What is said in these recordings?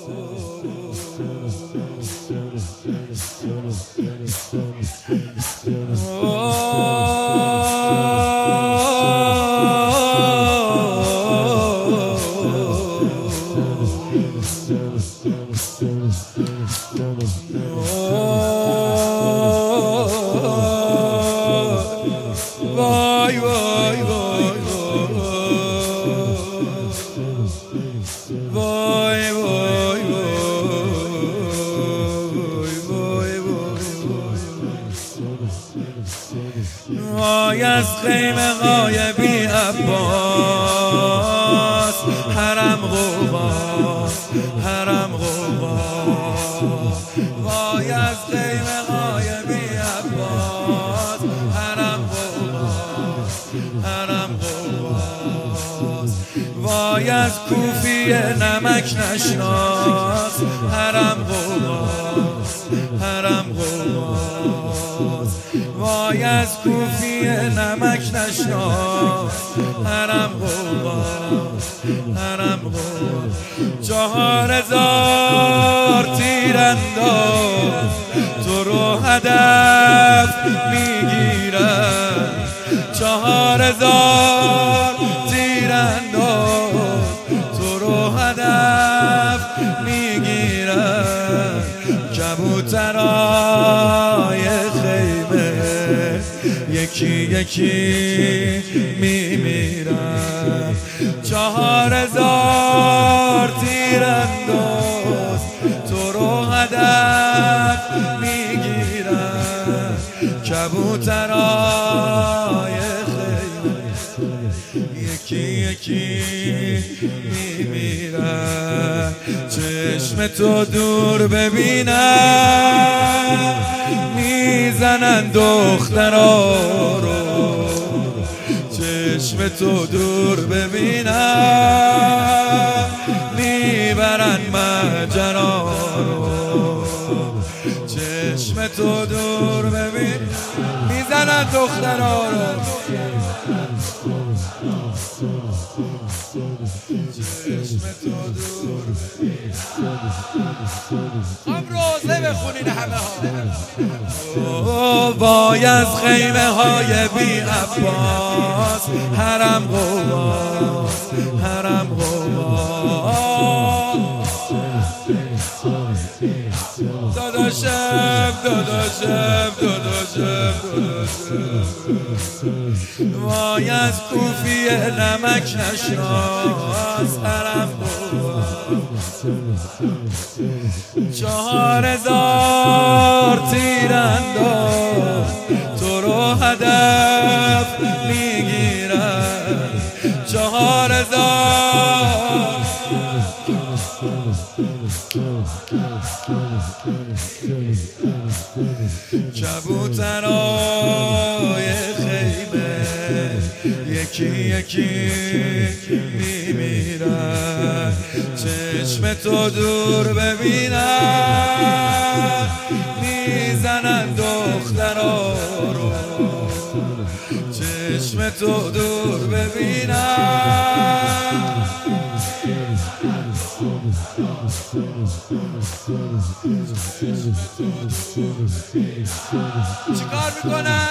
وای وای وای وای وای از خیمه های بی عباس حرم غوغا حرم غوغا وای از خیمه های بی عباس حرم غوغا حرم غوغا وای از کوفی نمک نشناس حرم غوغا حرم غوغا وای از کوفی نمک نشناس حرم غوغا حرم غوغا 4000 تیرانداز تو رو هدف میگیرن 4000 تیرانداز تو رو هدف میگیرن کبوترای خیمه یکی یکی میمیرن 4000 تیرانداز تو رو هدف میگیرن کبوترای خیمه یکی یکی میمیرن چشم تو دور ببینن میزنن دخترا رو چشم تو دور ببینن میبرن مجرا رو چشم تو دور ببین میزنن دخترا رو چشم تو دور روزه بخونین همه ها وای از خیمه های بی عباس حرم غوغا حرم غوغا داداشم داداشم داداشم وای از کوفی نمک نشناس حرم غوغا 4000 تیرانداز تو رو هدف میگیرن 4000 کبوترای خیمه یکی یکی میمیرن چشم تو دور ببینن میزنن دخترا رو چشم تو دور ببینن چیکار میکنن؟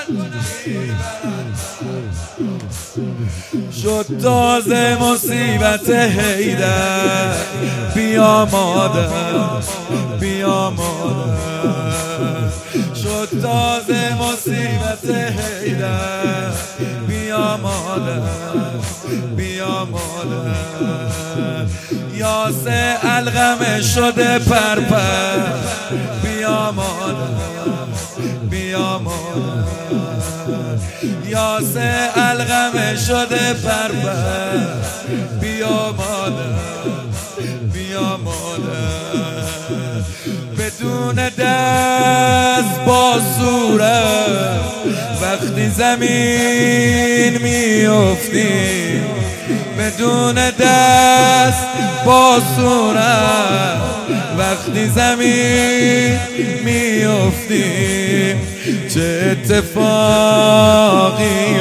شد تازه مصیبت حیدر بیا مادر بیا مادر شد تازه مصیبت حیدر بیا مادر بیا مادر یاسه علقمه شده پرپر بیا مادر بیا مادر یاسه علقمه شده پرپر بیا مادر بیا مادر بدون دست با صورت وقتی زمین میافتی بدون دست با صورت وقتی زمین میافتی چه اتفاقی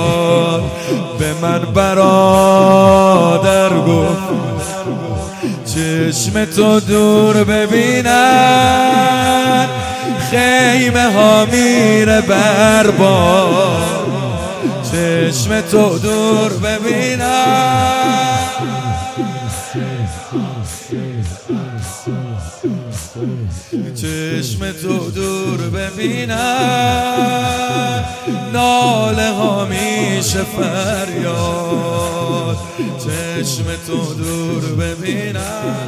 افتاد به من برادر گفت چشم تو دور ببینن خیمه ها میره برباد چشم تو دور ببینن چشم تو دور ببینن ناله ها میشه فریاد چشم تو دور ببینن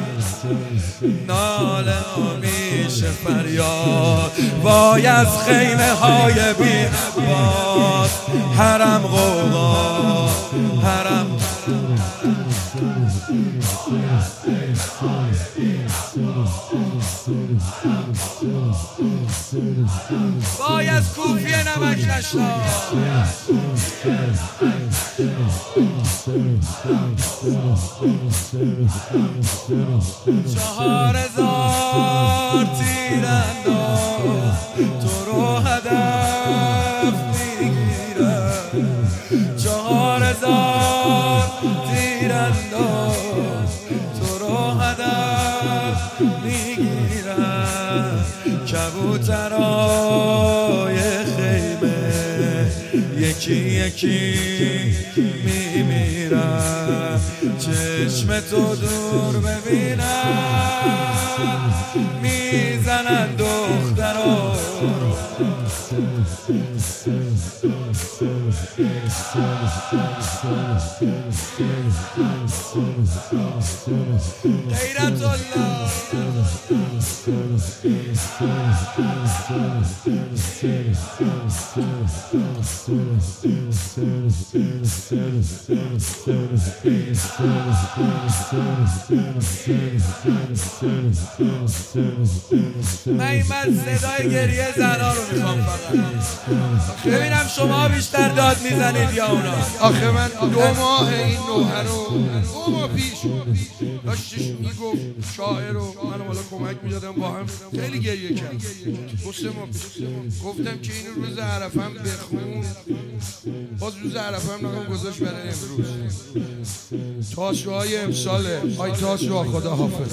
ناله ها میشه فریاد وای از خیمه های بی عباد حرم غوغا حرم وای از کوفی نمک نشنا چهار هزار تیرانداز تو رو هدف میگیرن 4000 تیرانداز تو رو هدف میگیرن کبوترای خیمه یکی یکی میمیرن چشم تو دور ببینن میزنن دخترا غیرت الله من صدای گریه زنا رو میخوام فقط ببینم شما بیشتر داد میزنید یا اونا. آخه من 2 ماه این نوحه رو 2 ماه پیش داشتش میگفت شاعر رو من حالا کمک میدادم با هم خیلی گریه کرد 2-3 ماه پیش گفتم که این روز عرفم بخون باز روز عرفم نقام گذاشت برای امروز تاشوهای امساله آی تاشوها خدا حافظ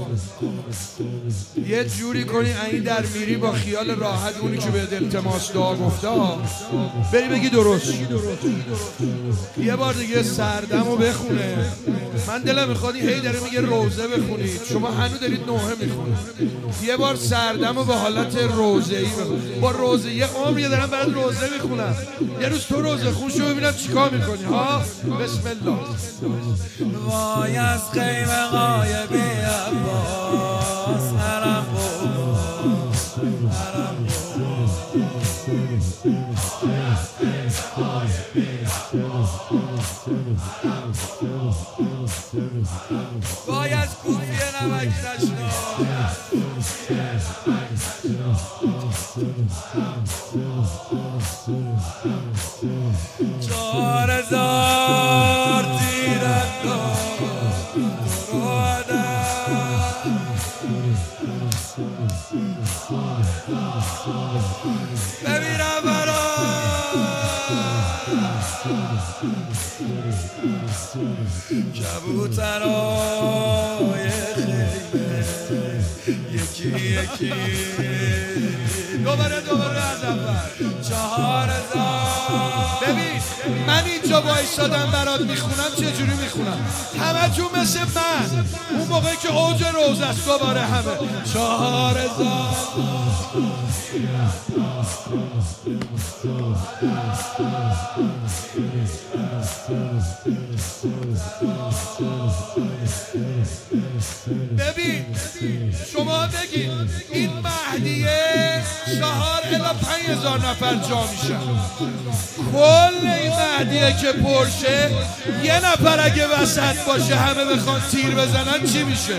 یه جوری کنی این در میری با خیال راحت اونی که به التماس دعا گفته بری بگی درست یه بار دیگه سردم رو بخونه من دلم میخواد هی داره میگه روزه بخونید شما هنوز دارید نوحه میخونید یه بار سردم رو به حالت روزه‌ای بخونید با روزه یه عمر دارم بعد روزه میخونم یه روز تو روزه خون شو ببینم چیکار میکنی ها بسم الله وای از خیمه های بی عباس حرم وای از کوفی نمک نشنا 4000 تیرانداز تو رو هدف ببینم کبوترای خیمه یکی یکی دوباره از اول 4000 ببین من اینجا وایسادم برات میخونم چجوری میخونم همه تون مثل من اون موقعی که اوج روزه است دوباره همه 4000 ببین شما بگید این مهدیه 4 الی 5000 نفر جا میشن کل این مهدیه که پرشه یه نفر اگه وسط باشه همه بخوان تیر بزنن چی میشه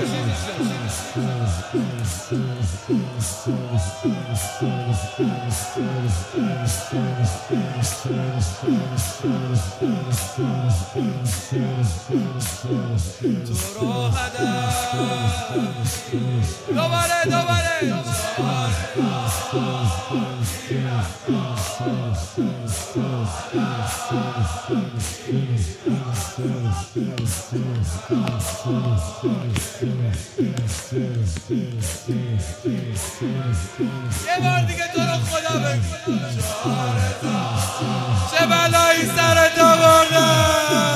تو رو هدف دوباره یه بار دیگه تو رو خدا بگو چه بلایی سرت آوردن.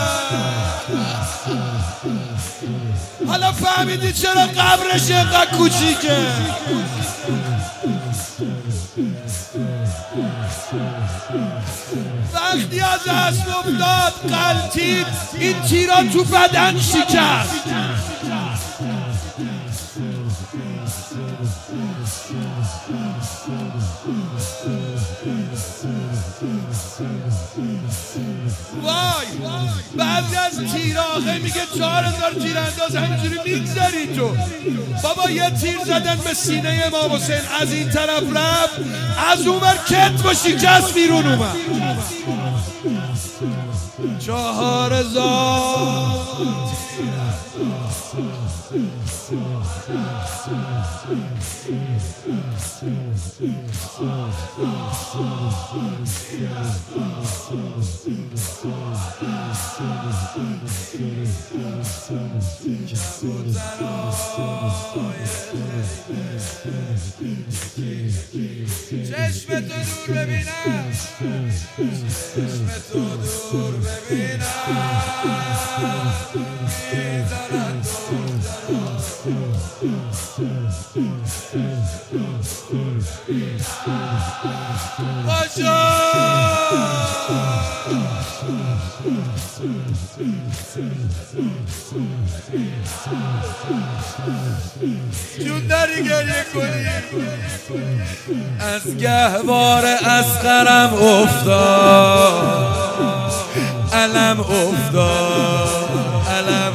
حالا فهمیدی چرا قبرش اینقدر کوچیکه؟ وقتی از اسب افتاد قلتید این تیرا تو بدن شکست. وای بعضی از تیراغه میگه 4000 تیرانداز همینجوری میگذاری تو. بابا یه تیر زدن به سینه امام حسین، از این طرف رفت از اونور کتف و شکست بیرون اومد. 4000 چشم تو دور ببینم، چشم تو دور ببینم میزنن باشا جون داری گریه کنی. از گهوار اسقرم افتاد علم افتاد علم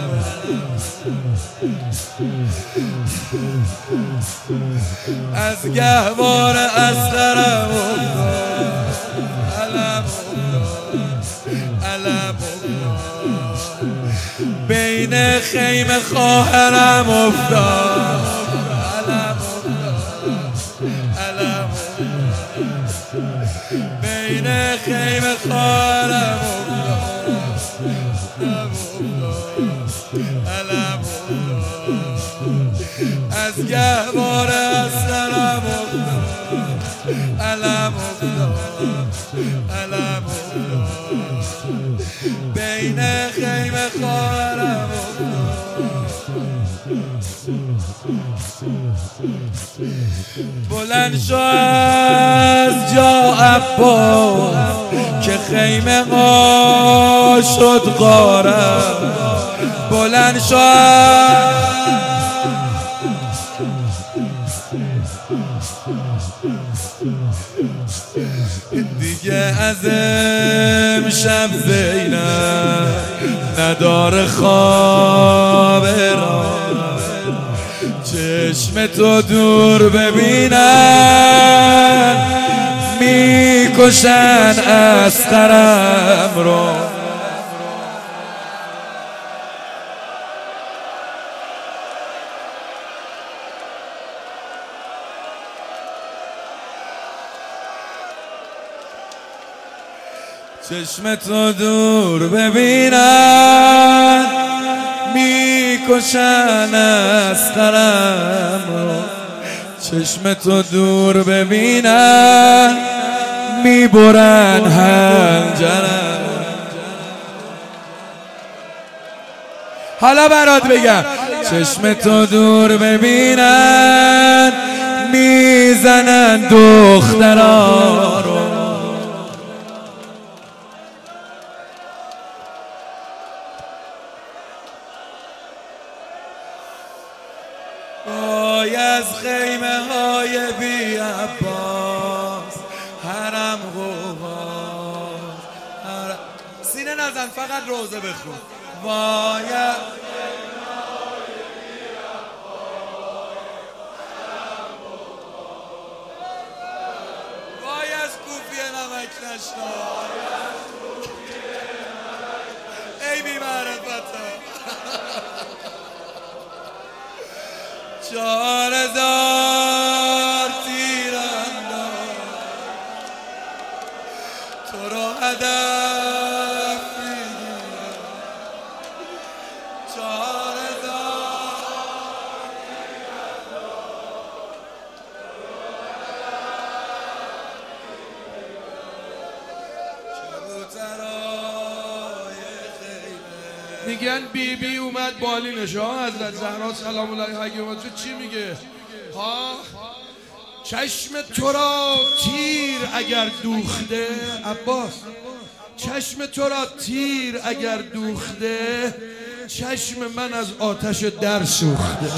از گهوار اسقرم افتاد علم افتاد علم افتاد بین خیمه خواهرم افتاد علم علم بین خیمه خواهرم علم از گهوار اسقرم علم علم بین خیمه خواهرم بلند شو از جا عباس که خیمه ها شد غارم. بلند شو دیگه از امشب زینب نداره خواب را، چشم تو دور ببینن میکشن اسقرم رو. چشم تو دور ببینن میکشن اسقرم رو، چشم تو دور ببینن میبرن حنجرم. حالا برات بگم چشم تو دور ببینن میزنن دخترا رو. وای از خیمه های بی عباس حرم غبار سینه نزن فقط روزه بخون. وای وای از کوفی نمک نشتا ای بی معرفتا 4000 تیرم میگن بی اومد بالینش ها. حضرت زهرا سلام الله علیها چی میگه ها؟ چشم تو را تیر اگر دوخته، عباس چشم تو را تیر اگر دوخته، چشم من از آتش در سوخته.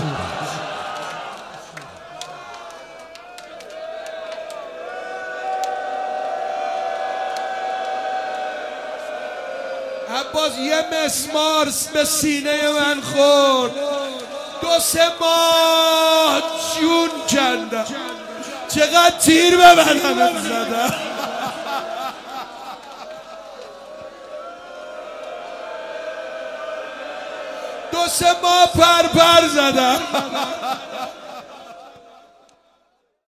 عباس یه مسمار به سینه من خورد، 2-3 ماه جون کندم، چقدر تیر به بدنم زدم. دو سه ماه پر زدم.